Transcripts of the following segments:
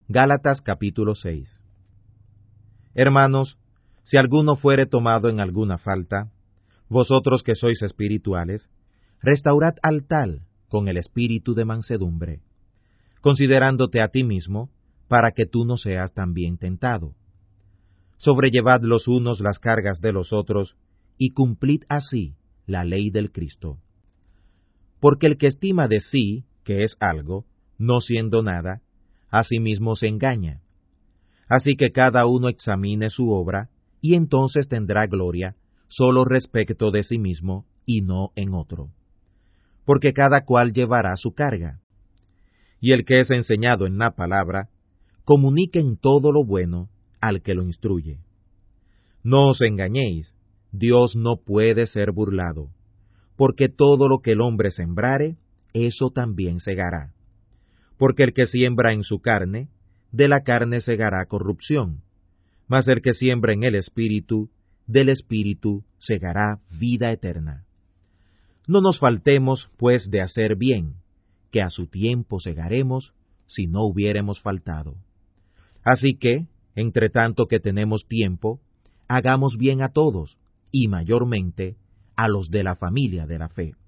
Gálatas capítulo 6. Hermanos, si alguno fuere tomado en alguna falta, vosotros que sois espirituales, restaurad al tal con el espíritu de mansedumbre, considerándote a ti mismo, para que tú no seas también tentado. Sobrellevad los unos las cargas de los otros, y cumplid así la ley del Cristo. Porque el que estima de sí que es algo, no siendo nada, a sí mismo se engaña. Así que cada uno examine su obra, y entonces tendrá gloria, solo respecto de sí mismo, y no en otro. Porque cada cual llevará su carga. Y el que es enseñado en la palabra, comunique en todo lo bueno al que lo instruye. No os engañéis, Dios no puede ser burlado, porque todo lo que el hombre sembrare, eso también segará. Porque el que siembra en su carne, de la carne segará corrupción, mas el que siembra en el Espíritu, del Espíritu segará vida eterna. No nos faltemos, pues, de hacer bien, que a su tiempo segaremos, si no hubiéremos faltado. Así que, entre tanto que tenemos tiempo, hagamos bien a todos, y mayormente a los de la familia de la fe.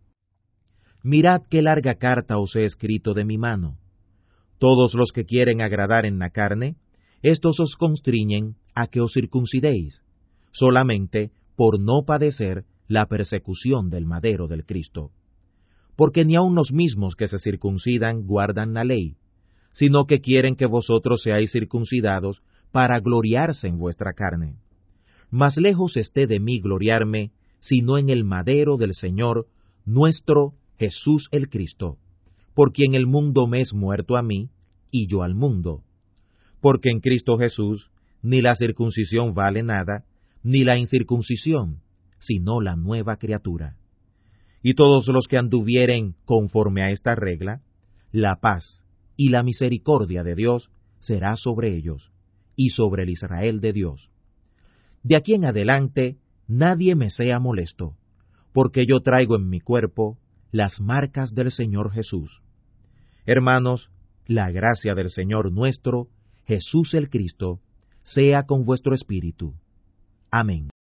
Mirad qué larga carta os he escrito de mi mano. Todos los que quieren agradar en la carne, estos os constriñen a que os circuncidéis, solamente por no padecer la persecución del madero del Cristo. Porque ni aun los mismos que se circuncidan guardan la ley, sino que quieren que vosotros seáis circuncidados para gloriarse en vuestra carne. Mas lejos esté de mí gloriarme, sino en el madero del Señor, nuestro Jesús el Cristo, por quien el mundo me es muerto a mí, y yo al mundo. Porque en Cristo Jesús ni la circuncisión vale nada, ni la incircuncisión, sino la nueva criatura. Y todos los que anduvieren conforme a esta regla, la paz y la misericordia de Dios será sobre ellos, y sobre el Israel de Dios. De aquí en adelante nadie me sea molesto, porque yo traigo en mi cuerpo las marcas del Señor Jesús. Hermanos, la gracia del Señor nuestro, Jesús el Cristo, sea con vuestro espíritu. Amén.